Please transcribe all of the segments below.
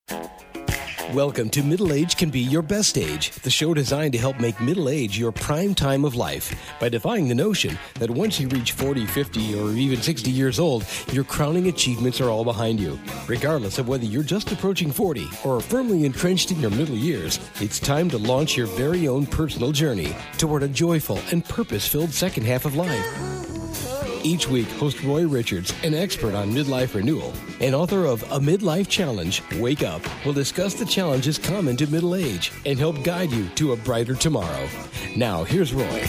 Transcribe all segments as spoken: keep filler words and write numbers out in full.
Welcome to Middle Age Can Be Your Best Age, the show designed to help make middle age your prime time of life by defying the notion that once you reach forty, fifty, or even sixty years old, your crowning achievements are all behind you. Regardless of whether you're just approaching forty or are firmly entrenched in your middle years, it's time to launch your very own personal journey toward a joyful and purpose-filled second half of life. Each week, host Roy Richards, an expert on midlife renewal and author of A Midlife Challenge, Wake Up, will discuss the challenges common to middle age and help guide you to a brighter tomorrow. Now, here's Roy.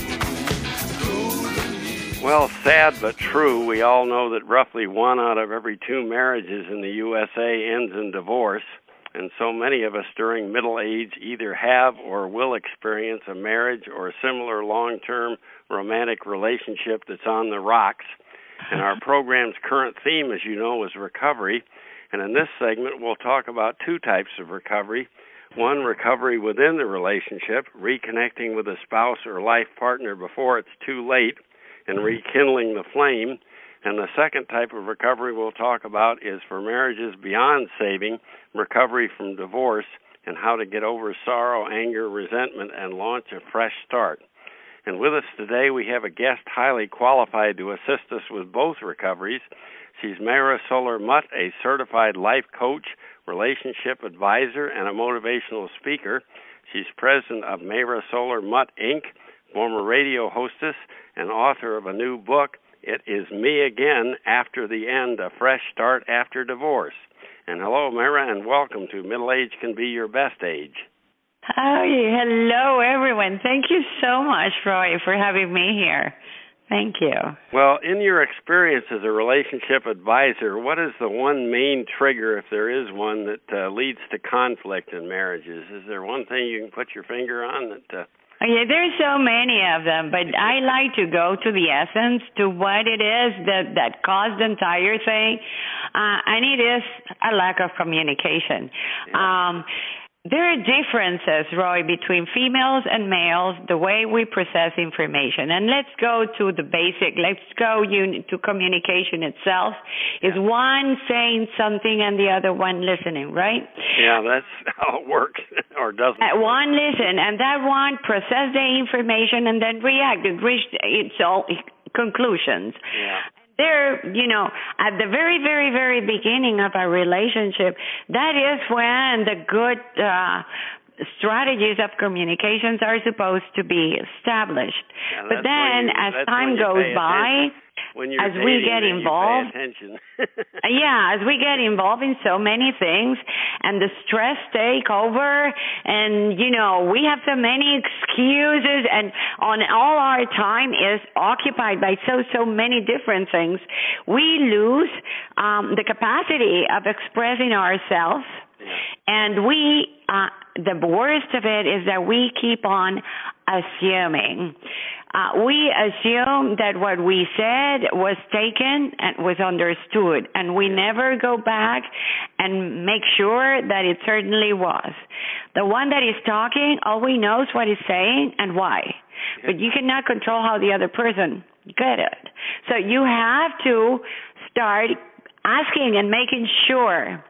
Well, sad but true, we all know that roughly one out of every two marriages in the U S A ends in divorce, and so many of us during middle age either have or will experience a marriage or a similar long-term romantic relationship that's on the rocks. And our program's current theme, as you know, is recovery. And in this segment, we'll talk about two types of recovery. One, recovery within the relationship, reconnecting with a spouse or life partner before it's too late and rekindling the flame. And the second type of recovery we'll talk about is for marriages beyond saving, recovery from divorce, and how to get over sorrow, anger, resentment, and launch a fresh start. And with us today, we have a guest highly qualified to assist us with both recoveries. She's Mayra Soler-Mutt, a certified life coach, relationship advisor, and a motivational speaker. She's president of Mayra Soler-Mutt, Incorporated, former radio hostess, and author of a new book, It Is Me Again After the End, A Fresh Start After Divorce. And hello, Mayra, and welcome to Middle Age Can Be Your Best Age. Hi, hello, everyone. Thank you so much, Roy, for having me here. Thank you. Well, in your experience as a relationship advisor, what is the one main trigger, if there is one, that uh, leads to conflict in marriages? Is there one thing you can put your finger on that... Uh, Yeah, there's so many of them, but I like to go to the essence, to what it is that, that caused the entire thing, uh, and it is a lack of communication. Yeah. Um, there are differences, Roy, between females and males, the way we process information. And let's go to the basic. Let's go un- to communication itself. Is one saying something and the other one listening, right? Yeah, that's how it works, or doesn't. Uh, one listen, and that one process the information and then react and reach its own conclusions. Yeah. There, you know, at the very, very, very beginning of our relationship, that is when the good uh, strategies of communications are supposed to be established. Yeah, but then, you, as time goes by, when you're as dating, we get involved, yeah, as we get involved in so many things, and the stress take over, and you know, we have so many excuses, and on all our time is occupied by so so many different things, we lose um, the capacity of expressing ourselves. And we, uh, the worst of it is that we keep on assuming. Uh, we assume that what we said was taken and was understood, and we never go back and make sure that it certainly was. The one that is talking always knows what he's saying and why, but you cannot control how the other person get it. So you have to start asking and making sure.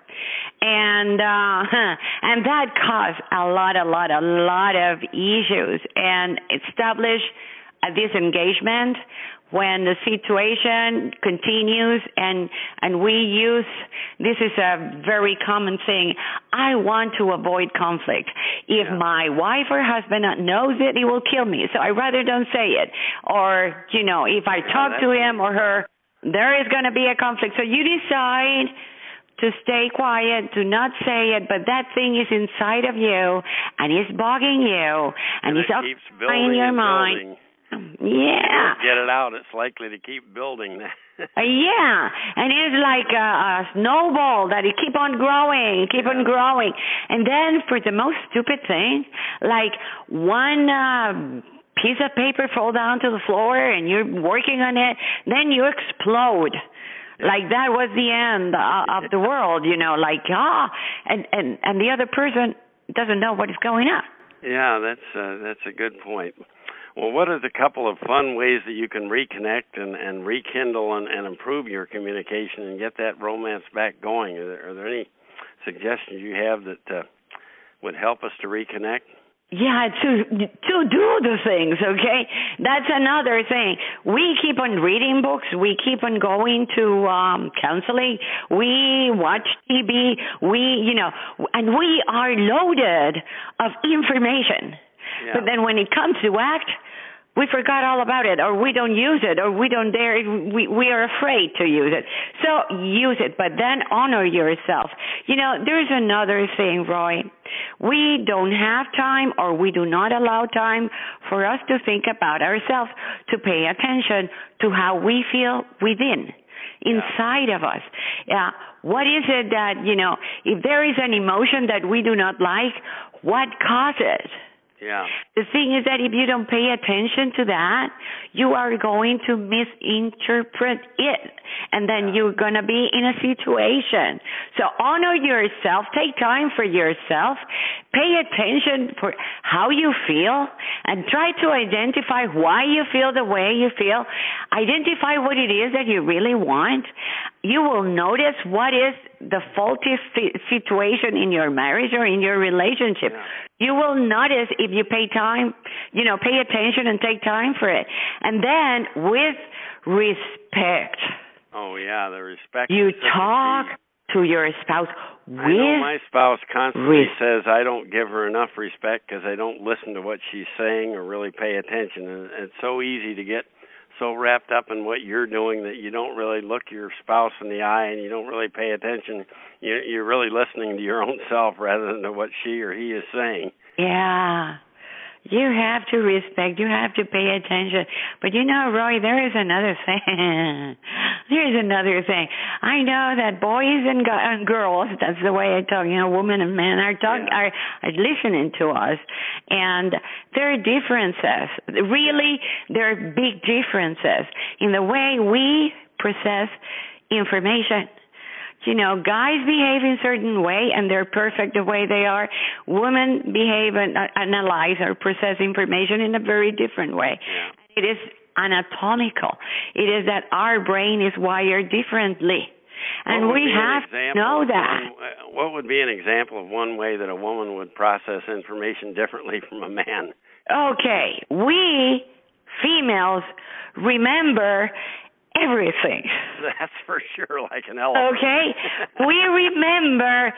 And uh, and that caused a lot, a lot, a lot of issues, and establish a disengagement when the situation continues, and and we use, this is a very common thing, I want to avoid conflict. If yeah. my wife or husband knows it, he will kill me, so I rather don't say it. Or, you know, if I yeah, talk to him or her, there is going to be a conflict. So you decide to stay quiet, to not say it, but that thing is inside of you, and it's bugging you, and, and it's it keeps building in your and mind. Building. Yeah. Get it out, it's likely to keep building. uh, yeah, and it's like a, a snowball that it keep on growing, keep yeah. on growing. And then for the most stupid thing, like one uh, piece of paper fall down to the floor and you're working on it, then you explode. Like that was the end uh, of the world, you know, like, ah, and, and, and the other person doesn't know what is going on. Yeah, that's uh, that's a good point. Well, what are the couple of fun ways that you can reconnect and, and rekindle and, and improve your communication and get that romance back going? Are there, are there any suggestions you have that uh, would help us to reconnect? Yeah, to to do the things, okay? That's another thing. We keep on reading books. We keep on going to um, counseling. We watch T V. We, you know, and we are loaded of information. Yeah. But then when it comes to act, we forgot all about it, or we don't use it, or we don't dare, we, we are afraid to use it. So use it, but then honor yourself. You know, there's another thing, Roy. We don't have time, or we do not allow time for us to think about ourselves, to pay attention to how we feel within, inside of us. Yeah. What is it that, you know, if there is an emotion that we do not like, what causes it? Yeah. The thing is that if you don't pay attention to that, you are going to misinterpret it, and then yeah. you're going to be in a situation. So honor yourself. Take time for yourself. Pay attention for how you feel, and try to identify why you feel the way you feel. Identify what it is that you really want. You will notice what is the faulty situation in your marriage or in your relationship. Yeah. You will notice if you pay time, you know, pay attention and take time for it. And then with respect. Oh, yeah, the respect. You talk to your spouse with I know my spouse constantly res- says I don't give her enough respect because I don't listen to what she's saying or really pay attention. And it's so easy to get so wrapped up in what you're doing that you don't really look your spouse in the eye and you don't really pay attention. You're, you're really listening to your own self rather than to what she or he is saying. Yeah. You have to respect. You have to pay attention. But you know, Roy, there is another thing. There's another thing. I know that boys and, go- and girls, that's the way I talk, you know, women and men are, talk, yeah. are, are listening to us. And there are differences. Really, there are big differences in the way we process information. You know, guys behave in a certain way, and they're perfect the way they are. Women behave and uh, analyze or process information in a very different way. Yeah. It is anatomical. It is that our brain is wired differently. And we have to know that. One, what would be an example of one way that a woman would process information differently from a man? Okay. We, females, remember everything. That's for sure, like an elephant. Okay? We remember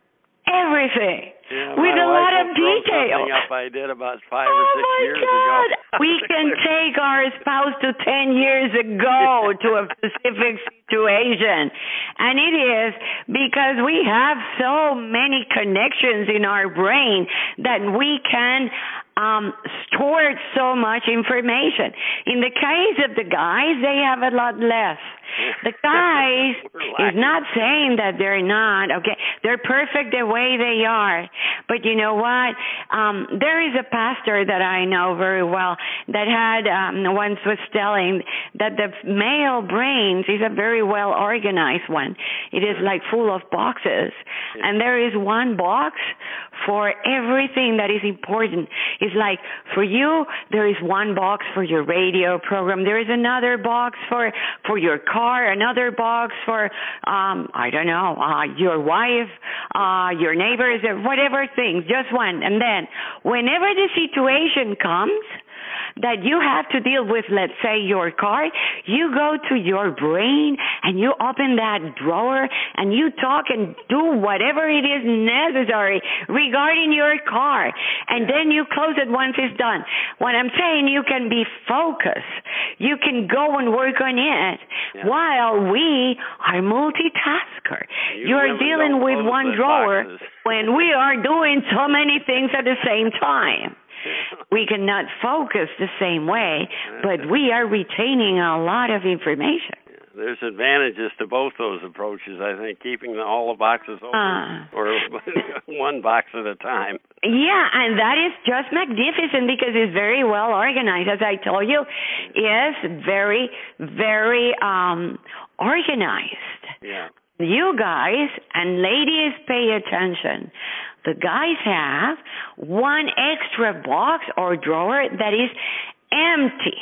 everything yeah, with a lot of Something detail. up I did about five oh or six my years God. ago. We can take our spouse to ten years ago to a specific situation. And it is because we have so many connections in our brain that we can um, store so much information. In the case of the guys, they have a lot less. The guys is not saying that they're not, okay? They're perfect the way they are. But you know what? Um, there is a pastor that I know very well that had, um, once was telling that the male brain is a very well organized one. It is like full of boxes. And there is one box for everything that is important. It's like for you, there is one box for your radio program. There is another box for, for your car, another box for, um, I don't know, uh, your wife, uh, your neighbors, whatever things, just one. And then whenever the situation comes that you have to deal with, let's say, your car, you go to your brain and you open that drawer and you talk and do whatever it is necessary regarding your car. And then you close it once it's done. What I'm saying, you can be focused. You can go and work on it yeah. while we are multitasker. You, you are dealing with one drawer boxes. When we are doing so many things at the same time. We cannot focus the same way, but we are retaining a lot of information. There's advantages to both those approaches, I think, keeping all the boxes open uh, or one box at a time. Yeah, and that is just magnificent because it's very well organized. As I told you, it's very, very um, organized. Yeah. You guys and ladies pay attention. The guys have one extra box or drawer that is empty.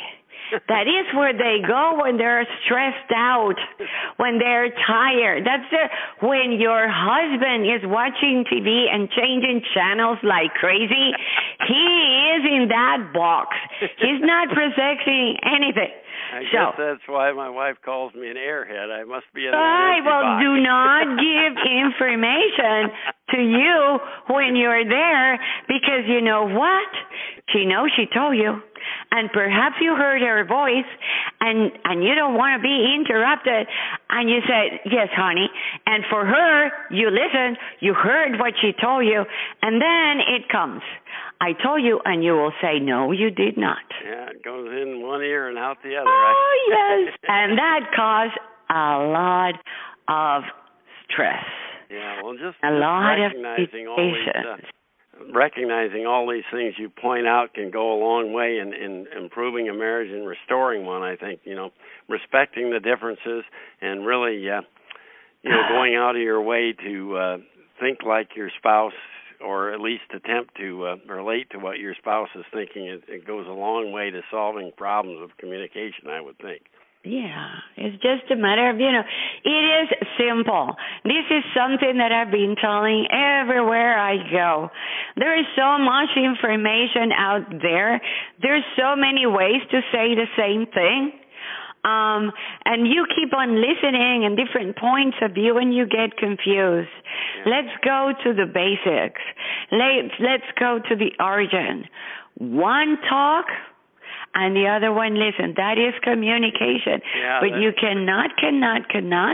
That is where they go when they're stressed out, when they're tired. That's the, when your husband is watching T V and changing channels like crazy, he is in that box. He's not processing anything. I so, guess that's why my wife calls me an airhead. I must be in an I empty well, box. do not give information to you when you're there, because you know what? She knows she told you. And perhaps you heard her voice, and, and you don't want to be interrupted, and you said, yes, honey. And for her, you listened, you heard what she told you, and then it comes. I told you, and you will say, no, you did not. Yeah, it goes in one ear and out the other. Oh, right? yes. And that caused a lot of stress. Yeah, well, just, a just lot recognizing of all these, uh, recognizing all these things you point out can go a long way in, in improving a marriage and restoring one. I think, you know, respecting the differences and really, uh, you know, going out of your way to uh, think like your spouse, or at least attempt to uh, relate to what your spouse is thinking. It, it goes a long way to solving problems of communication, I would think. Yeah, it's just a matter of, you know, it is simple. This is something that I've been telling everywhere I go. There is so much information out there. There's so many ways to say the same thing. Um, and you keep on listening and different points of view and you get confused. Yeah. Let's go to the basics. Let's, let's go to the origin. One talk and the other one listen. That is communication. Yeah, but you cannot, cannot, cannot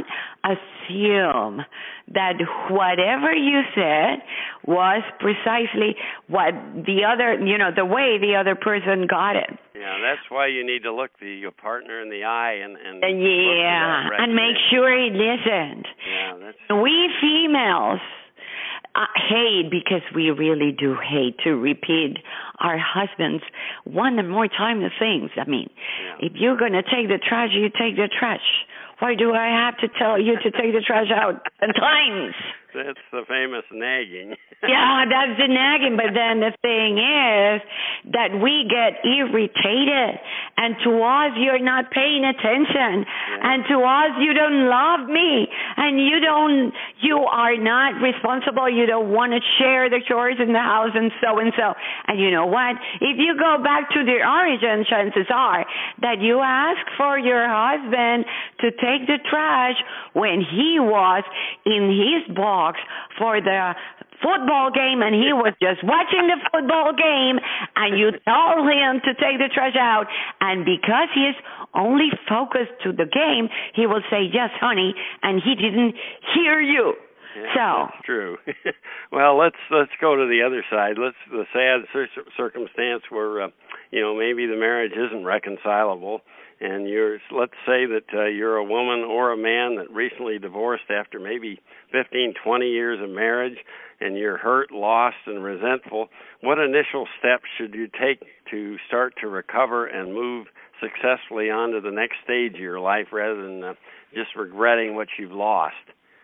assume that whatever you said was precisely what the other, you know, the way the other person got it. Yeah, that's why you need to look the, your partner in the eye and and uh, yeah, and make sure he listened. Yeah, that's. We females uh, hate, because we really do hate to repeat our husbands one and more time the things. I mean, yeah. If you're going to take the trash, you take the trash. Why do I have to tell you to take the trash out ten times? That's the famous nagging. Yeah, that's the nagging. But then the thing is that we get irritated. And to us, you're not paying attention. Yeah. And to us, you don't love me. And you don't, you are not responsible. You don't want to share the chores in the house and so and so. And you know what? If you go back to the origin, chances are that you ask for your husband to take the trash when he was in his box for the football game, and he was just watching the football game, and you told him to take the trash out, and because he's only focused to the game, he will say, yes, honey, and he didn't hear you. Yeah, so that's true. Well, let's let's go to the other side. Let's the sad cir- circumstance where uh, you know, maybe the marriage isn't reconcilable, and you're let's say that uh, you're a woman or a man that recently divorced after maybe fifteen, twenty years of marriage, and you're hurt, lost, and resentful. What initial steps should you take to start to recover and move successfully on to the next stage of your life, rather than uh, just regretting what you've lost?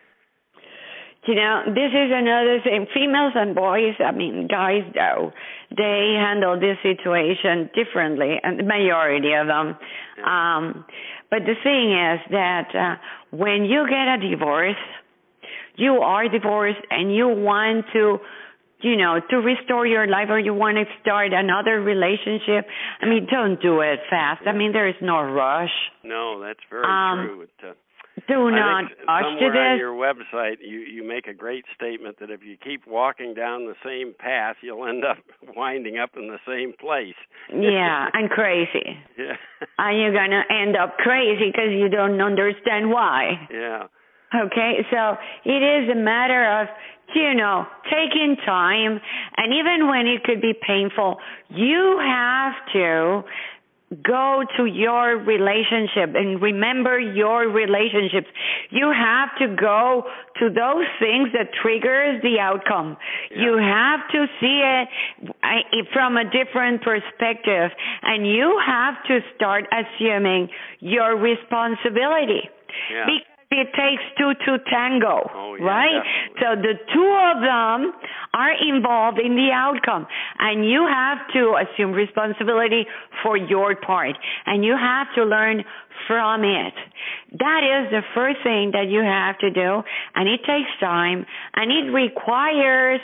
You know, this is another thing. Females and boys, I mean, guys, though, they handle this situation differently, and the majority of them. Um, but the thing is that uh, when you get a divorce, you are divorced and you want to, you know, to restore your life, or you want to start another relationship. I mean, don't do it fast. I mean, there is no rush. No, that's very um, true. It, uh, Do not rush to this. Somewhere on your website, you, you make a great statement that if you keep walking down the same path, you'll end up winding up in the same place. Yeah, and crazy. Yeah. And you're going to end up crazy because you don't understand why. Yeah. Okay, so it is a matter of, you know, taking time, and even when it could be painful, you have to go to your relationship and remember your relationships. You have to go to those things that triggers the outcome. Yeah. You have to see it from a different perspective, and you have to start assuming your responsibility. Yeah. Because it takes two to tango, oh, yeah, right? Definitely. So the two of them are involved in the outcome, and you have to assume responsibility for your part, and you have to learn from it. That is the first thing that you have to do, and it takes time, and it requires,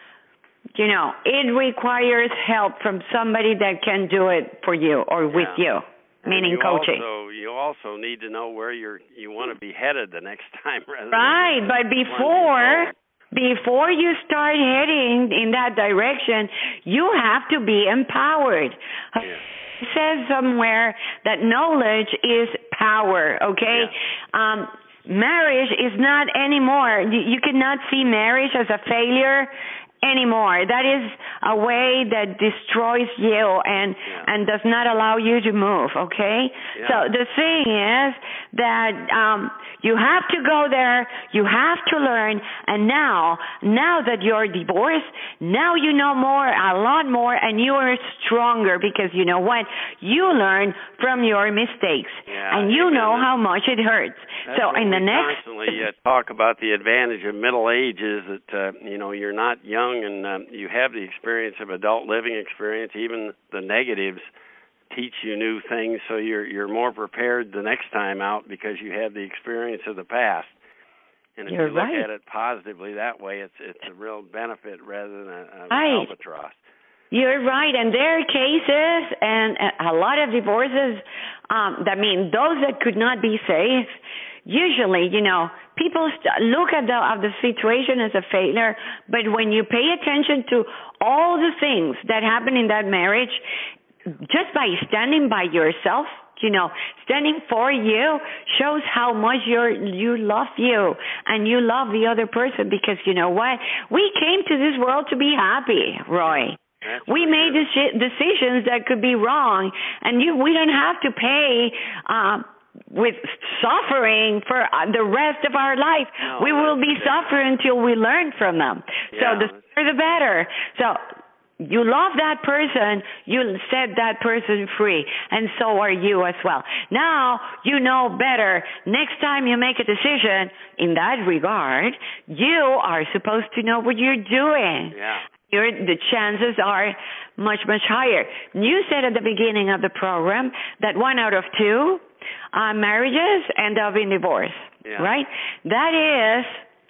you know, it requires help from somebody that can do it for you or with yeah. you. Meaning you coaching. Also, you also need to know where you're you want to be headed the next time. Rather right, than but before before you start heading in that direction, you have to be empowered. Yeah. It says somewhere that knowledge is power. Okay, yeah. um, marriage is not anymore. You, you cannot see marriage as a failure anymore. That is a way that destroys you and yeah. and does not allow you to move, okay? Yeah. So the thing is that um you have to go there, you have to learn, and now, now that you're divorced, now you know more, a lot more, and you are stronger because you know what? You learn from your mistakes, yeah, and you know that's, how much it hurts. That's so in the we next... constantly uh, talk about the advantage of middle age is that, uh, you know, you're not young and um, you have the experience of adult living experience, even the negatives teach you new things, so you're you're more prepared the next time out because you have the experience of the past. And if you're you look right. at it positively that way, it's it's a real benefit rather than a, a right. albatross. You're right, and there are cases and a lot of divorces. Um, that mean those that could not be saved. Usually, you know, people st- look at the of the situation as a failure, but when you pay attention to all the things that happen in that marriage, just by standing by yourself, you know, standing for you shows how much you're, you love you and you love the other person because you know what? We came to this world to be happy, Roy. That's we made deci- decisions that could be wrong, and you, we don't have to pay um, with suffering for uh, the rest of our life. No, we will be suffering until we learn from them. Yeah. So the sooner the better. So you love that person, you set that person free, and so are you as well. Now you know better. Next time you make a decision in that regard, you are supposed to know what you're doing. Yeah. You're, the chances are much, much higher. You said at the beginning of the program that one out of two uh, marriages end up in divorce, yeah. right? That is...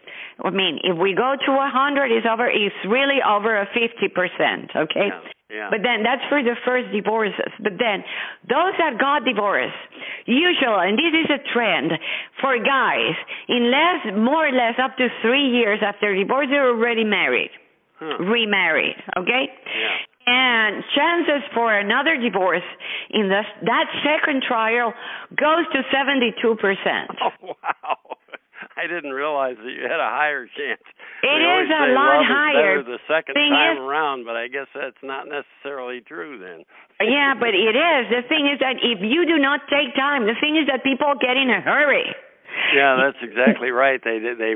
I mean, if we go to one hundred, it's over. It's really over a fifty percent, okay? Yeah, yeah. But then that's for the first divorces. But then those that got divorced, usually, and this is a trend for guys, in less, more or less up to three years after divorce, they're already married, huh. remarried, okay? Yeah. And chances for another divorce in the, that second trial goes to seventy-two percent. Oh, wow. I didn't realize that you had a higher chance. It they is a say lot love higher. Is better the second thing time is, around, but I guess that's not necessarily true then. Yeah, but it is. The thing is that if you do not take time, the thing is that people get in a hurry. Yeah, that's exactly right. They they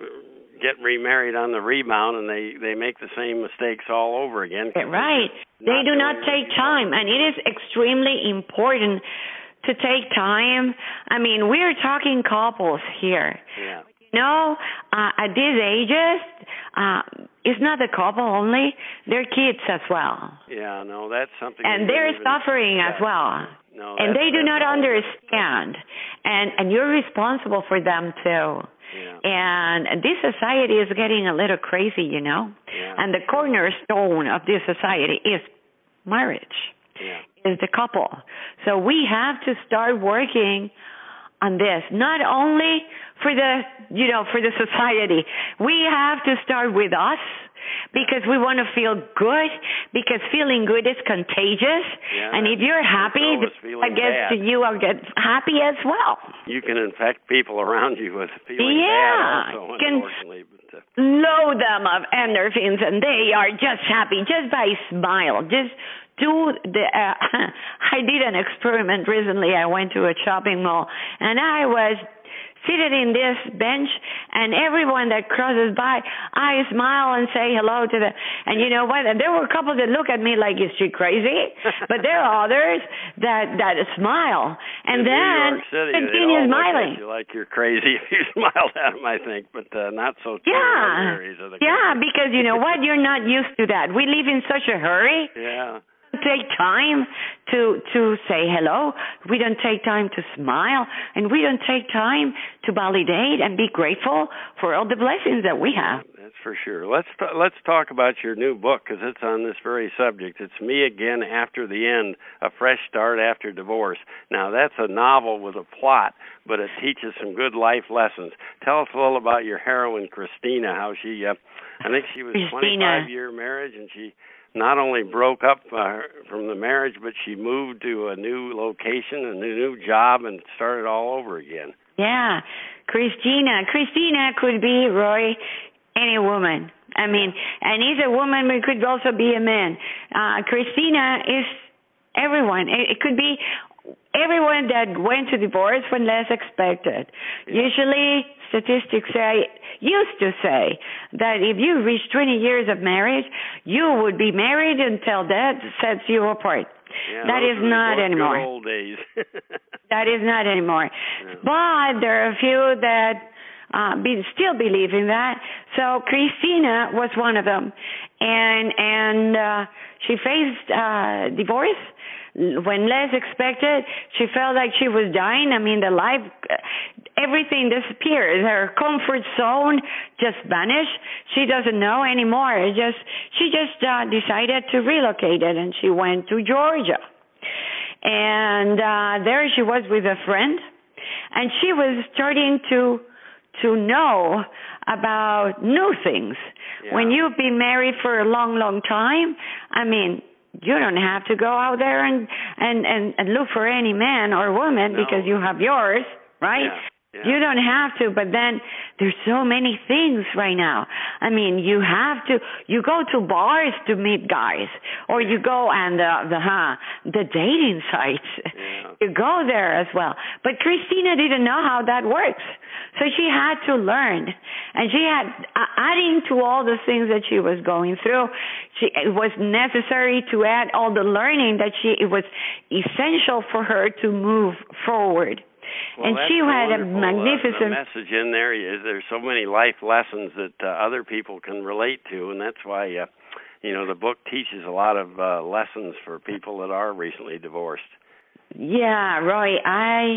get remarried on the rebound, and they they make the same mistakes all over again. Right. They do not take time, and it is extremely important to take time. I mean, we're talking couples here. Yeah. You know, uh, at these ages, uh, it's not the couple only, they're kids as well. Yeah, no, that's something. And they're suffering as well. No, and they do not understand. And and you're responsible for them too. Yeah. And this society is getting a little crazy, you know. Yeah. And the cornerstone of this society is marriage. Yeah. Is the couple. So we have to start working on this, not only for the, you know, for the society. We have to start with us because we want to feel good, because feeling good is contagious. Yeah, and if you're happy, I guess bad. you will get happy as well. You can infect people around you with feeling yeah, bad also, can unfortunately. But, uh, load them of endorphins, and they are just happy just by smile. Just do the. Uh, I did an experiment recently. I went to a shopping mall, and I was seated in this bench, and everyone that crosses by, I smile and say hello to them. And you know what? There were a couple that look at me like, is she crazy? But there are others that that smile and in then New York City, continue they all smiling. Look at you like you're crazy if you smiled at them, I think, but uh, not so true. Yeah, yeah, because you know what? You're not used to that. We live in such a hurry. Yeah. Take time to to say hello. We don't take time to smile, and we don't take time to validate and be grateful for all the blessings that we have. That's for sure. Let's t- let's talk about your new book, because it's on this very subject. It's Me Again After the End: A Fresh Start After Divorce. Now, that's a novel with a plot, but it teaches some good life lessons. Tell us a little about your heroine, Christina. How she, uh, I think she was twenty-five year marriage, and she not only broke up uh, from the marriage, but she moved to a new location, a new, new job, and started all over again. Yeah, Christina. Christina could be, Roy, any woman. I mean, and he's a woman, but it could also be a man. Uh, Christina is everyone. It, it could be everyone that went to divorce when less expected. Yeah. Usually, statistics say, used to say, that if you reach twenty years of marriage, you would be married until death sets you apart. Yeah, that is not anymore. Good old days. That is not anymore. Yeah. But there are a few that uh, be, still believe in that. So Christina was one of them, and and uh, she faced uh, divorce when less expected. She felt like she was dying. I mean, the life, everything disappeared. Her comfort zone just vanished. She doesn't know anymore. It just she just uh, decided to relocate it, and she went to Georgia. And uh, there she was with a friend, and she was starting to to know about new things. Yeah. When you've been married for a long, long time, I mean, you don't have to go out there and, and, and, and look for any man or woman no. because you have yours, right? Yeah. Yeah. You don't have to, but then there's so many things right now. I mean, you have to, you go to bars to meet guys, or you go and the, the, huh, the dating sites. Yeah. You go there as well. But Christina didn't know how that works. So she had to learn. And she had, uh, adding to all the things that she was going through, she, it was necessary to add all the learning that she, it was essential for her to move forward. Well, and she had a magnificent uh, message in there. Is there's so many life lessons that uh, other people can relate to, and that's why uh, you know the book teaches a lot of uh, lessons for people that are recently divorced. Yeah, Roy, I,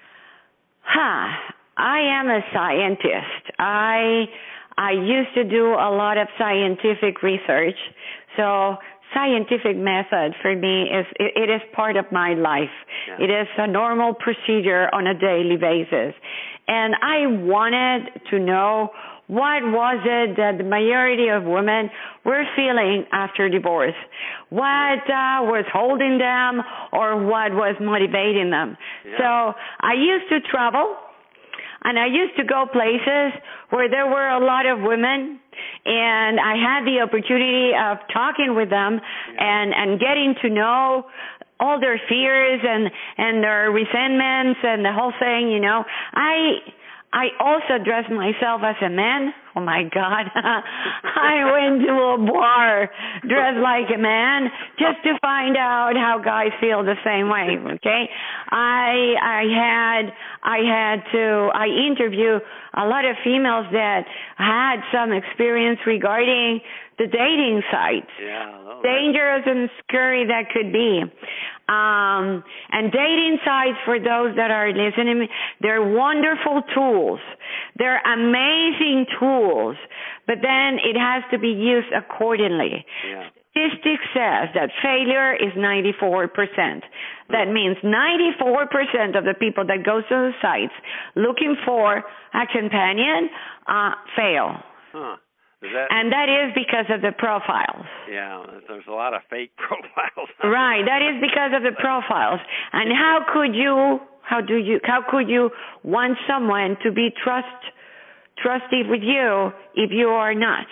huh, I am a scientist. I I used to do a lot of scientific research, so scientific method for me is it, it is part of my life. Yeah. It is a normal procedure on a daily basis. And I wanted to know what was it that the majority of women were feeling after divorce? What uh, was holding them or what was motivating them? Yeah. So I used to travel, and I used to go places where there were a lot of women, and I had the opportunity of talking with them and, and getting to know all their fears and, and their resentments and the whole thing, you know. I I also dressed myself as a man. Oh, my God. I went to a bar dressed like a man just to find out how guys feel the same way, okay? I I had I had to I interviewed a lot of females that had some experience regarding the dating sites. Yeah, oh, dangerous and scary that could be. Um, and dating sites, for those that are listening, they're wonderful tools. They're amazing tools, but then it has to be used accordingly. Yeah. Statistics says that failure is ninety-four percent. That means ninety-four percent of the people that go to the sites looking for a companion uh, fail. Huh. That, and that is because of the profiles. Yeah, there's a lot of fake profiles. Right, that is because of the profiles. And how could you, how do you, how could you want someone to be trust, trusty with you if you are not?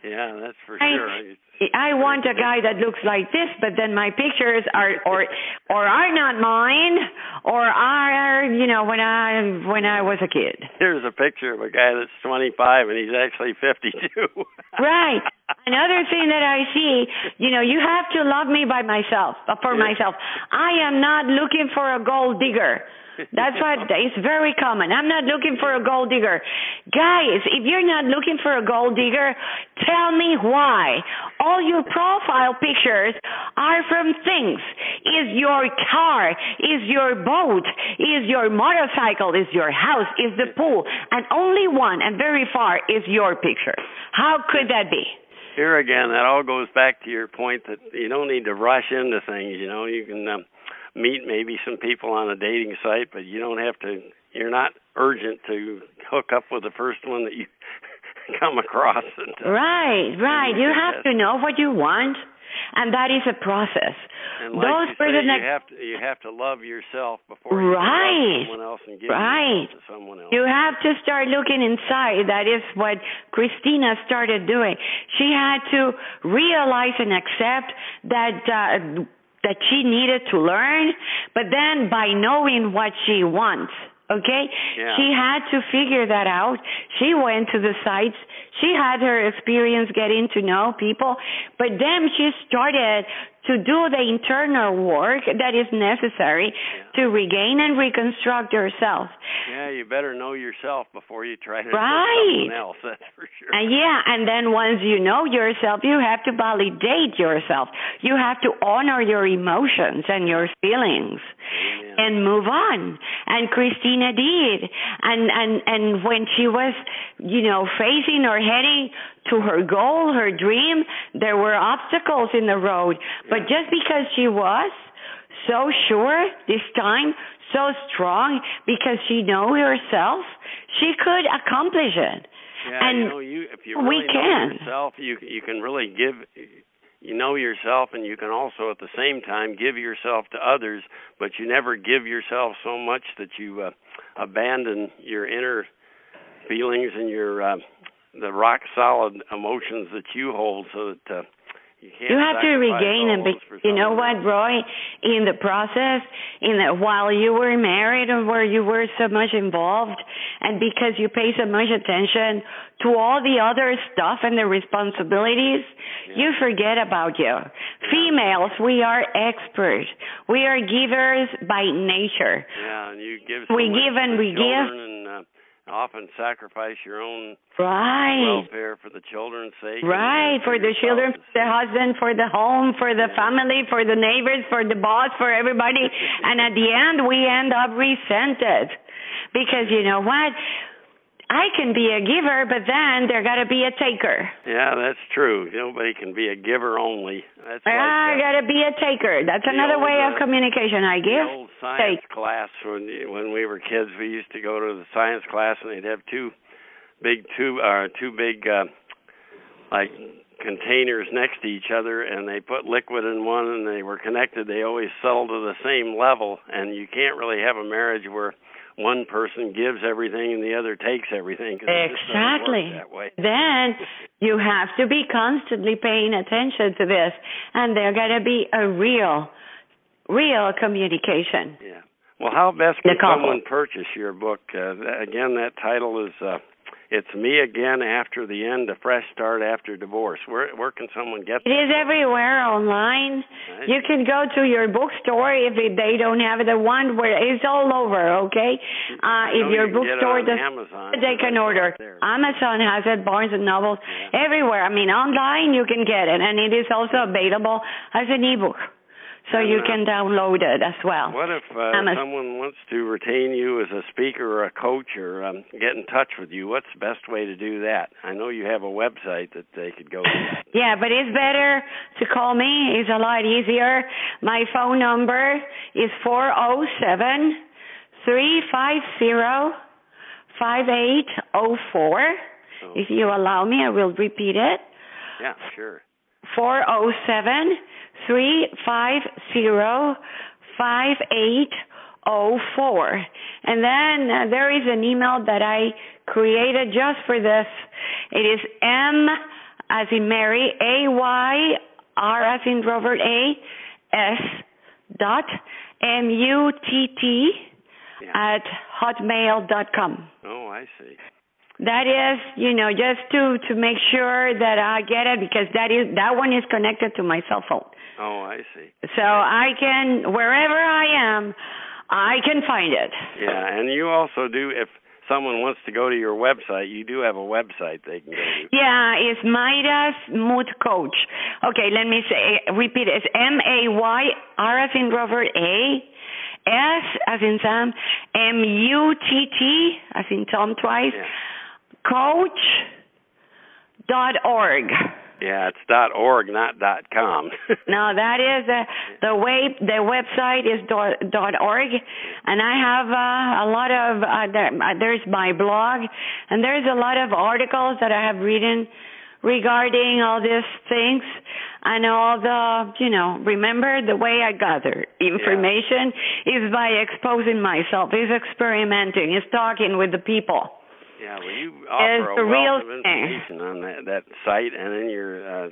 Yeah, that's for I, sure. I want a guy that looks like this, but then my pictures are or or are not mine, or are you know when I when I was a kid. Here's a picture of a guy that's twenty-five and he's actually fifty-two. Right. Another thing that I see, you know, you have to love me by myself, for myself. I am not looking for a gold digger. That's what it's very common. I'm not looking for a gold digger. Guys, if you're not looking for a gold digger, tell me why. All your profile pictures are from things. Is your car, is your boat, is your motorcycle, is your house, is the pool, and only one and very far is your picture. How could that be? Here again, that all goes back to your point that you don't need to rush into things. You know, you can um, meet maybe some people on a dating site, but you don't have to, you're not urgent to hook up with the first one that you come across. And, uh, right, right. You have to know what you want, and that is a process. And like Those you say, ne- you have to you have to love yourself before you right. can love someone else and give right. yourself to someone else. You have to start looking inside. That is what Christina started doing. She had to realize and accept that uh, that she needed to learn, but then by knowing what she wants, okay, yeah. she had to figure that out. She went to the sites. She had her experience getting to know people, but then she started to do the internal work that is necessary yeah. to regain and reconstruct yourself. Yeah, you better know yourself before you try to right. know someone else, that's for sure. And yeah, and then once you know yourself, you have to validate yourself. You have to honor your emotions and your feelings. Amen. And move on. And Christina did. And, and, and when she was, you know, facing or heading to her goal, her dream, there were obstacles in the road. But just because she was so sure this time, so strong, because she knew herself, she could accomplish it. Yeah, and you know, you if you really we can. know yourself, you you can really give. You know yourself, and you can also at the same time give yourself to others, but you never give yourself so much that you uh, abandon your inner feelings and your uh, the rock solid emotions that you hold, so that uh, you can't. You have to regain and be, you know what, Roy? In the process, in the, while you were married and where you were so much involved, and because you pay so much attention to all the other stuff and the responsibilities, yeah. you forget about you. Yeah. Females, we are experts. We are givers by nature. Yeah, and you give. So we much give and we give. And, uh, often sacrifice your own right. welfare for the children's sake. Right, for, for the children, for the husband, for the home, for the yeah. family, for the neighbors, for the boss, for everybody. And at the end, we end up resented. Because you know what? I can be a giver, but then there got to be a taker. Yeah, that's true. Nobody can be a giver only. That's I like, uh, got to be a taker. That's another old, way uh, of communication. I give. The old science take. class when when we were kids, we used to go to the science class, and they'd have two big two uh, two big uh, like containers next to each other, and they put liquid in one, and they were connected. They always settled to the same level, and you can't really have a marriage where one person gives everything and the other takes everything. Exactly. That way. Then you have to be constantly paying attention to this, and there got to be a real, real communication. Yeah. Well, how best can someone purchase your book? Uh, again, that title is uh, "It's Me Again After the End: A Fresh Start After Divorce." Where where can someone get that? It is everywhere online. Nice. You can go to your bookstore if they don't have the one where it's all over. Okay, uh, if your you bookstore does, Amazon, they can order. Amazon has it, Barnes and Noble, yeah. everywhere. I mean, online you can get it, and it is also available as an ebook. So you can download it as well. What if uh, someone wants to retain you as a speaker or a coach or um, get in touch with you? What's the best way to do that? I know you have a website that they could go to. Yeah, but it's better to call me. It's a lot easier. My phone number is four oh seven, three five zero, five eight oh four. Oh. If you allow me, I will repeat it. Yeah, sure. four oh seven, three five zero, five eight oh four. And then uh, there is an email that I created just for this. It is M as in Mary, A Y R as in Robert, A, S dot M U T T yeah. at hotmail dot com. Oh, I see. That is, you know, just to, to make sure that I get it, because that is that one is connected to my cell phone. Oh, I see. So I can, wherever I am, I can find it. Yeah, and you also do, if someone wants to go to your website, you do have a website they can go to. Yeah, it's Maida's Mood Coach. Okay, let me say, repeat it. It's M A Y R as in Robert, A, S as in Sam, M U T T as in Tom twice, yeah. coach dot org. Yeah, it's dot .org, not dot .com. No, that is uh, the web. The website is dot, dot .org, and I have uh, a lot of. Uh, there, uh, there's my blog, and there's a lot of articles that I have written regarding all these things, and all the, you know. Remember, the way I gather information yeah. is by exposing myself, is experimenting, is talking with the people. Yeah, well, you offer it's a the wealth real of information on that, that site and in your uh,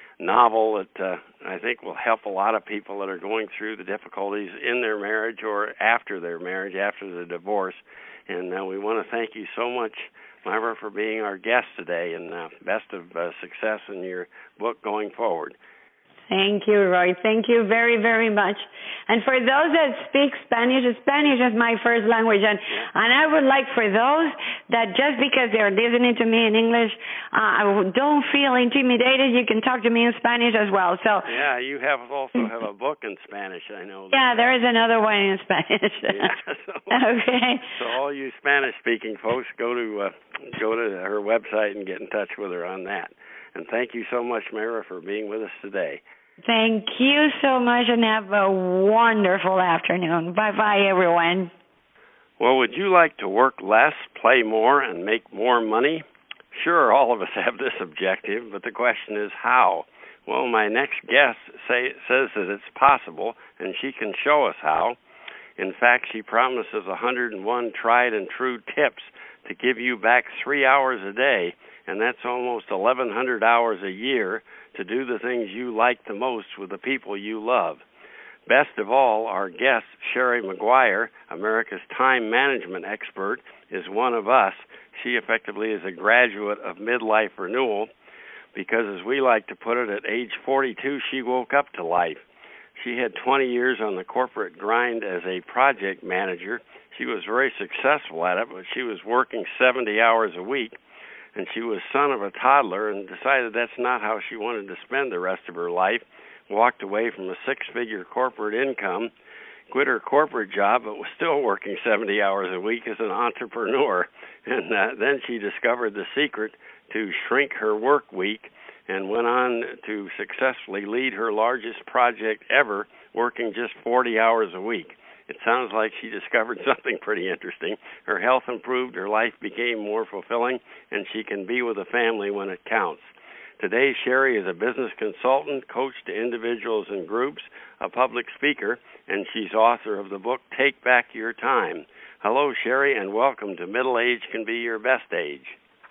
novel that uh, I think will help a lot of people that are going through the difficulties in their marriage or after their marriage, after the divorce. And uh, we want to thank you so much, Myra, for being our guest today, and uh, best of uh, success in your book going forward. Thank you, Roy. Thank you very, very much. And for those that speak Spanish, Spanish is my first language. And, yeah. and I would like for those that just because they're listening to me in English, uh, don't feel intimidated. You can talk to me in Spanish as well. So yeah, you have also have a book in Spanish, I know. Yeah, there is another one in Spanish. yeah, so, okay. So all you Spanish-speaking folks, go to uh, go to her website and get in touch with her on that. And thank you so much, Myra, for being with us today. Thank you so much, and have a wonderful afternoon. Bye-bye, everyone. Well, would you like to work less, play more, and make more money? Sure, all of us have this objective, but the question is how? Well, my next guest say, says that it's possible, and she can show us how. In fact, she promises one hundred one tried and true tips to give you back three hours a day, and that's almost eleven hundred hours a year to do the things you like the most with the people you love. Best of all, our guest, Sherry Maguire, America's time management expert, is one of us. She effectively is a graduate of midlife renewal because, as we like to put it, at age forty-two, she woke up to life. She had twenty years on the corporate grind as a project manager. She was very successful at it, but she was working seventy hours a week. And she was son of a toddler and decided that's not how she wanted to spend the rest of her life, walked away from a six-figure corporate income, quit her corporate job, but was still working seventy hours a week as an entrepreneur. And uh, then she discovered the secret to shrink her work week and went on to successfully lead her largest project ever, working just forty hours a week. It sounds like she discovered something pretty interesting. Her health improved, her life became more fulfilling, and she can be with a family when it counts. Today, Sherry is a business consultant, coach to individuals and groups, a public speaker, and she's author of the book, Take Back Your Time. Hello, Sherry, and welcome to Middle Age Can Be Your Best Age.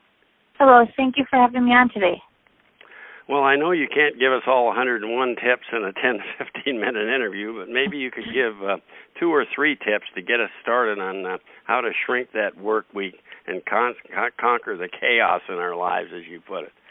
Hello, thank you for having me on today. Well, I know you can't give us all one hundred one tips in a ten to fifteen minute interview, but maybe you could give uh, two or three tips to get us started on uh, how to shrink that work week and con- con- conquer the chaos in our lives, as you put it.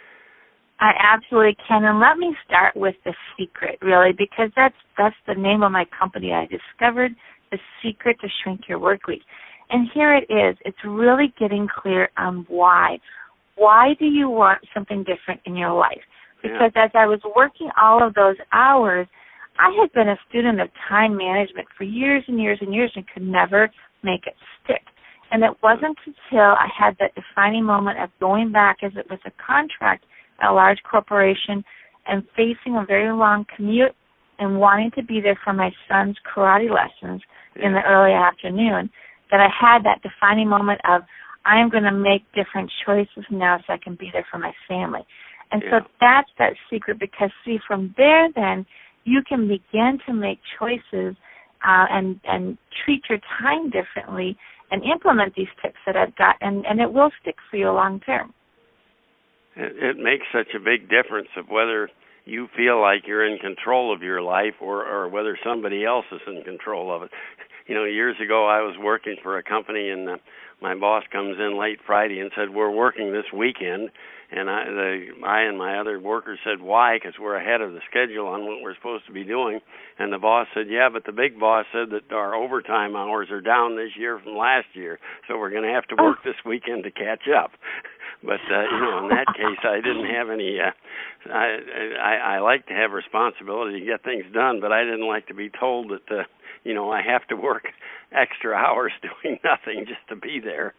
I absolutely can, and let me start with the secret, really, because that's that's the name of my company. I discovered the secret to shrink your work week. And here it is. It's really getting clear on why. Why do you want something different in your life? Because yeah. as I was working all of those hours, I had been a student of time management for years and years and years and could never make it stick. And it wasn't until I had that defining moment of going back as it was a contract at a large corporation and facing a very long commute and wanting to be there for my son's karate lessons yeah. in the early afternoon that I had that defining moment of, I am going to make different choices now so I can be there for my family. And yeah. so that's that secret, because, see, from there then you can begin to make choices uh, and, and treat your time differently and implement these tips that I've got, and, and it will stick for you long term. It, it makes such a big difference of whether you feel like you're in control of your life or, or whether somebody else is in control of it. You know, years ago I was working for a company, and uh, my boss comes in late Friday and said, we're working this weekend. And I, the, I and my other workers said, why? Because we're ahead of the schedule on what we're supposed to be doing. And the boss said, yeah, but the big boss said that our overtime hours are down this year from last year, so we're going to have to work this weekend to catch up. But, uh, you know, in that case, I didn't have any, uh, I, I, I like to have responsibility to get things done, but I didn't like to be told that, uh, you know, I have to work extra hours doing nothing just to be there.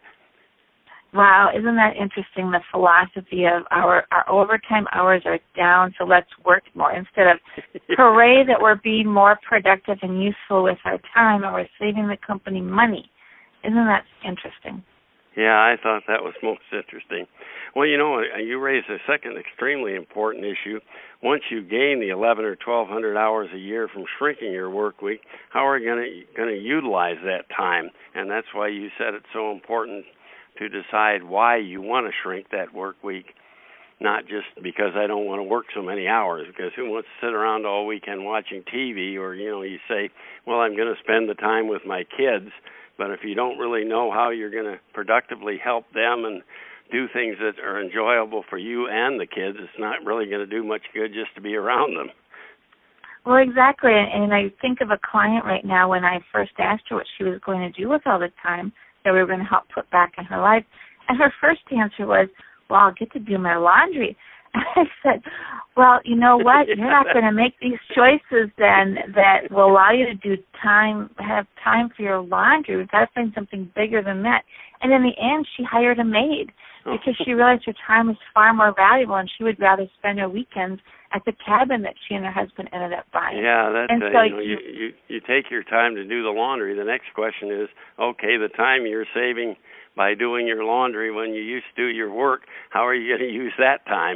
Wow, isn't that interesting, the philosophy of our, our overtime hours are down, so let's work more, instead of hooray that we're being more productive and useful with our time and we're saving the company money. Isn't that interesting? Yeah, I thought that was most interesting. Well, you know, you raised a second extremely important issue. Once you gain the eleven or twelve hundred hours a year from shrinking your work week, how are you going to going to utilize that time? And that's why you said it's so important to decide why you want to shrink that work week, not just because I don't want to work so many hours, because who wants to sit around all weekend watching T V, or, you know, you say, well, I'm going to spend the time with my kids, but if you don't really know how you're going to productively help them and do things that are enjoyable for you and the kids, it's not really going to do much good just to be around them. Well, exactly, and I think of a client right now. When I first asked her what she was going to do with all the time that we were going to help put back in her life, and her first answer was, well, I'll get to do my laundry. And I said, well, you know what? You're not going to make these choices then that will allow you to do time, have time for your laundry. We've got to find something bigger than that. And in the end, she hired a maid because she realized her time was far more valuable, and she would rather spend her weekends at the cabin that she and her husband ended up buying. Yeah, that's and uh, so you, know, you, you you take your time to do the laundry. The next question is, okay, the time you're saving by doing your laundry when you used to do your work, how are you going to use that time?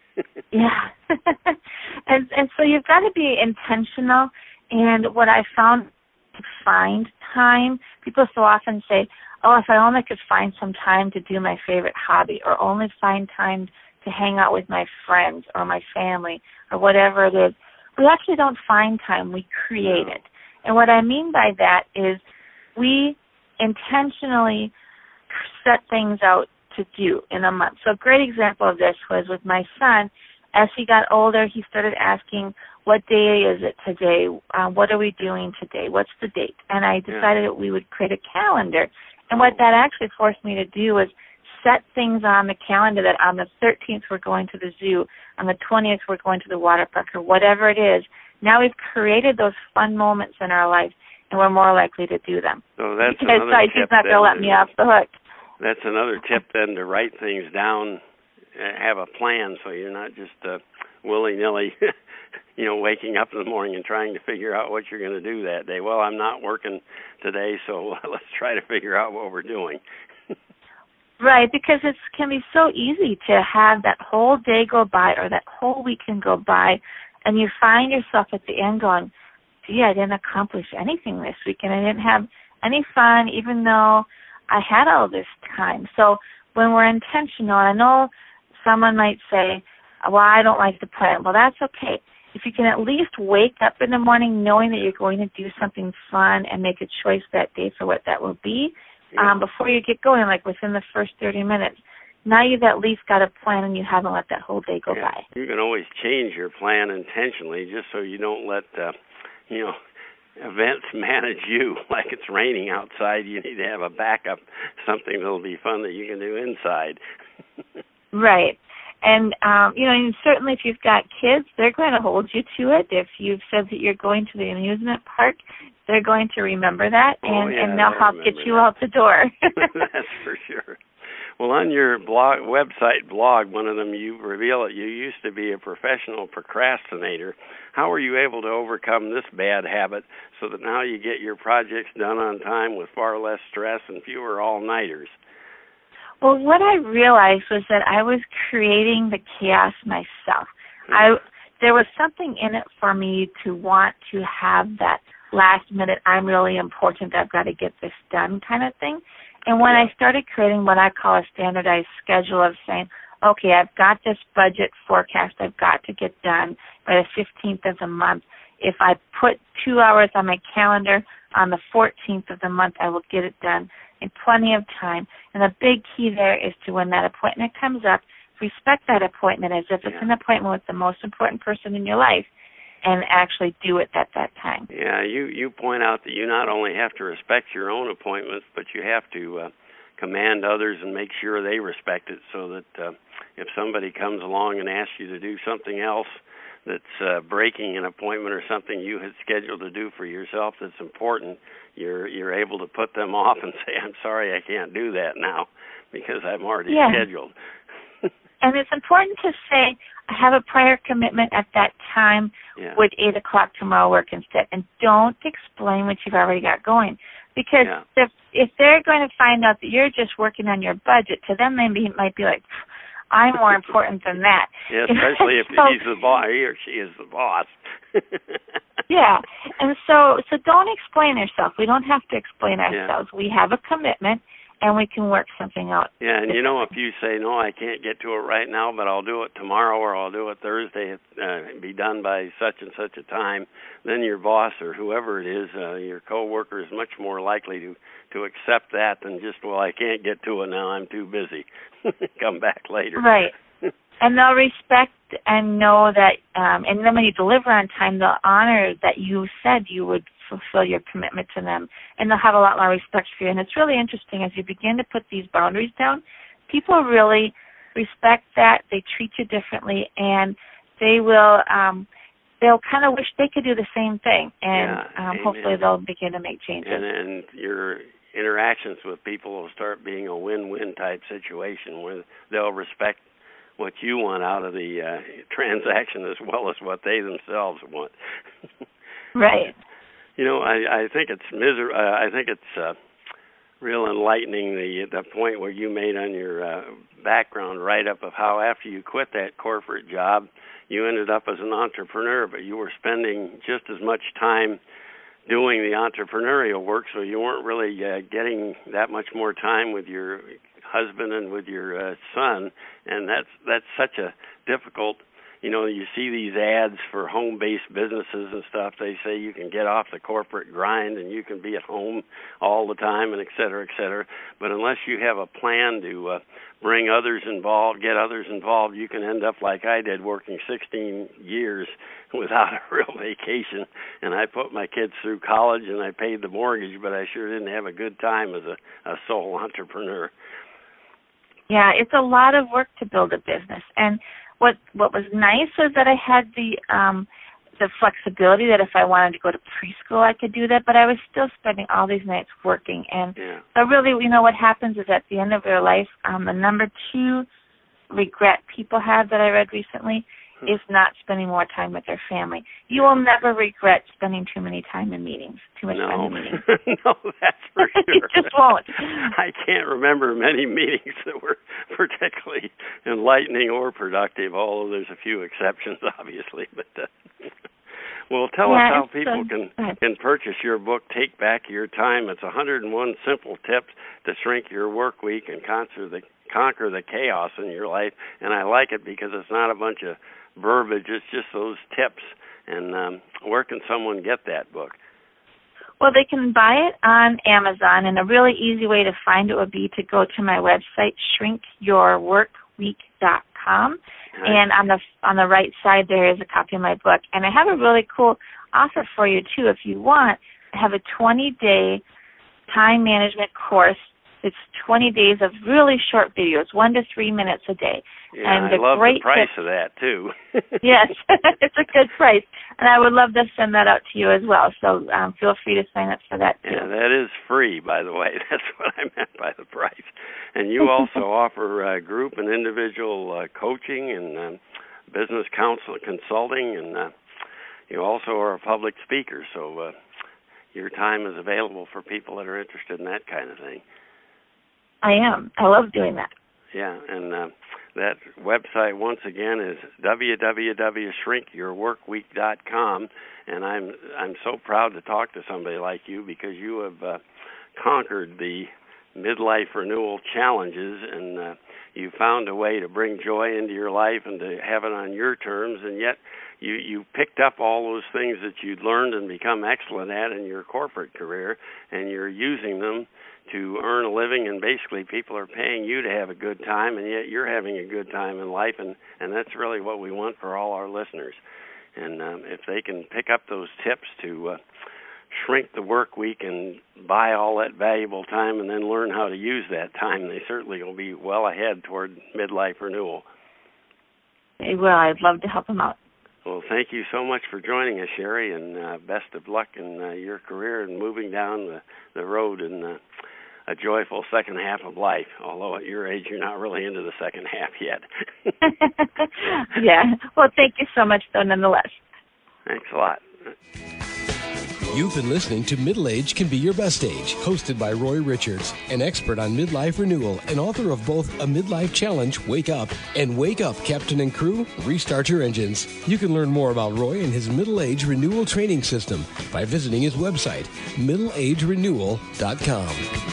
Yeah. and and so you've got to be intentional. And what I found to find time, people so often say, oh, if I only could find some time to do my favorite hobby, or only find time to hang out with my friends or my family or whatever it is. We actually don't find time. We create it. And what I mean by that is we intentionally set things out to do in a month. So a great example of this was with my son. As he got older, he started asking, what day is it today? Uh, what are we doing today? What's the date? And I decided that we would create a calendar. And what that actually forced me to do was set things on the calendar that on the thirteenth we're going to the zoo, on the twentieth we're going to the water park, or whatever it is. Now we've created those fun moments in our life, and we're more likely to do them. So that's because another he's tip not going to let me off the hook. That's another tip then, to write things down, have a plan, so you're not just uh, willy-nilly, you know, waking up in the morning and trying to figure out what you're going to do that day. Well, I'm not working today, so let's try to figure out what we're doing. Right, because it can be so easy to have that whole day go by or that whole weekend go by, and you find yourself at the end going, gee, I didn't accomplish anything this weekend. I didn't have any fun, even though I had all this time. So when we're intentional, I know someone might say, well, I don't like the plan. Well, that's okay. If you can at least wake up in the morning knowing that you're going to do something fun and make a choice that day for what that will be, yeah. um, before you get going, like within the first thirty minutes, now you've at least got a plan and you haven't let that whole day go yeah. by. You can always change your plan intentionally just so you don't let, uh, you know, events manage you. Like it's raining outside, you need to have a backup, something that'll be fun that you can do inside. Right. And, um, you know, and certainly if you've got kids, they're going to hold you to it. If you've said that you're going to the amusement park, they're going to remember that, and, oh, yeah, and they'll help get you that. out the door. That's for sure. Well, on your blog website blog, one of them, you reveal that you used to be a professional procrastinator. How were you able to overcome this bad habit so that now you get your projects done on time with far less stress and fewer all-nighters? Well, what I realized was that I was creating the chaos myself. I there was something in it for me to want to have that last minute, I'm really important, I've got to get this done kind of thing. And when I started creating what I call a standardized schedule of saying, okay, I've got this budget forecast I've got to get done by the fifteenth of the month. If I put two hours on my calendar on the fourteenth of the month, I will get it done in plenty of time. And the big key there is to, when that appointment comes up, respect that appointment as if it's yeah. an appointment with the most important person in your life, and actually do it at that time. Yeah, you, you point out that you not only have to respect your own appointments, but you have to uh, command others and make sure they respect it, so that uh, if somebody comes along and asks you to do something else that's uh, breaking an appointment or something you had scheduled to do for yourself that's important, you're you're able to put them off and say, I'm sorry, I can't do that now because I'm already yeah. scheduled. And it's important to say, I have a prior commitment at that time. Yeah. Would eight o'clock tomorrow work instead? And don't explain what you've already got going. Because yeah. if if they're going to find out that you're just working on your budget, to them they be, might be like, I'm more important than that. Yeah, especially if so, he's the boss, he or she is the boss. yeah, and so so don't explain yourself. We don't have to explain ourselves. Yeah. We have a commitment, and we can work something out. Yeah, and you know, if you say, no, I can't get to it right now, but I'll do it tomorrow or I'll do it Thursday, uh, be done by such and such a time, then your boss or whoever it is, uh, your coworker, is much more likely to, to accept that than just, well, I can't get to it now, I'm too busy. Come back later. Right. And they'll respect and know that, um, and then when you deliver on time, they'll honor that you said you would fulfill your commitment to them, and they'll have a lot more respect for you. And it's really interesting, as you begin to put these boundaries down, people really respect that. They treat you differently, and they will, um, they'll kind of wish they could do the same thing, and yeah, um, hopefully they'll begin to make changes. And, and your interactions with people will start being a win-win type situation where they'll respect what you want out of the uh, transaction as well as what they themselves want. Right. You know, I, I think it's miser- uh, I think it's uh, real enlightening the the point where you made on your uh, background write-up of how after you quit that corporate job, you ended up as an entrepreneur, but you were spending just as much time doing the entrepreneurial work, so you weren't really uh, getting that much more time with your husband and with your uh, son, and that's that's such a difficult. You know, you see these ads for home-based businesses and stuff. They say you can get off the corporate grind and you can be at home all the time and et cetera, et cetera. But unless you have a plan to uh, bring others involved, get others involved, you can end up like I did, working sixteen years without a real vacation. And I put my kids through college and I paid the mortgage, but I sure didn't have a good time as a, a sole entrepreneur. Yeah, it's a lot of work to build a business. And What what was nice was that I had the um, the flexibility that if I wanted to go to preschool, I could do that, but I was still spending all these nights working. And yeah. so really, you know, what happens is at the end of their life, um, the number two regret people have that I read recently hmm. is not spending more time with their family. You will never regret spending too many time in meetings, too much no. time in meetings. No, that's for sure. You just won't. I can't remember many meetings that were particularly enlightening or productive, although there's a few exceptions, obviously. But uh, well, tell yeah, us how people uh, can, can purchase your book, Take Back Your Time. It's one hundred one simple tips to shrink your work week and conquer the, conquer the chaos in your life. And I like it because it's not a bunch of verbiage, it's just those tips. And um, where can someone get that book? Well, they can buy it on Amazon, and a really easy way to find it would be to go to my website, shrink your work week dot com, right. and on the on the right side there is a copy of my book. And I have a really cool offer for you, too, if you want. I have a twenty-day time management course. It's twenty days of really short videos, one to three minutes a day. Yeah, and I the love great the price tips, of that, too. Yes, it's a good price. And I would love to send that out to you as well. So um, feel free to sign up for that, too. Yeah, that is free, by the way. That's what I meant by the price. And you also offer uh, group and individual uh, coaching and uh, business counsel consulting, and uh, you also are a public speaker. So uh, your time is available for people that are interested in that kind of thing. I am. I love doing that. Yeah, and uh, that website, once again, is w w w dot shrink your work week dot com, and I'm I'm so proud to talk to somebody like you because you have uh, conquered the midlife renewal challenges, and uh, you found a way to bring joy into your life and to have it on your terms, and yet you, you picked up all those things that you'd learned and become excellent at in your corporate career, and you're using them to earn a living, and basically people are paying you to have a good time, and yet you're having a good time in life, and, and that's really what we want for all our listeners. And um, if they can pick up those tips to uh, shrink the work week and buy all that valuable time and then learn how to use that time, they certainly will be well ahead toward midlife renewal. They will. I'd love to help them out. Well, thank you so much for joining us, Sherry, and uh, best of luck in uh, your career and moving down the, the road in uh, a joyful second half of life, although at your age you're not really into the second half yet. Yeah. Well, thank you so much, though, nonetheless. Thanks a lot. You've been listening to Middle Age Can Be Your Best Age, hosted by Roy Richards, an expert on midlife renewal and author of both A Midlife Challenge, Wake Up, and Wake Up, Captain and Crew, Restart Your Engines. You can learn more about Roy and his middle age renewal training system by visiting his website, middle age renewal dot com.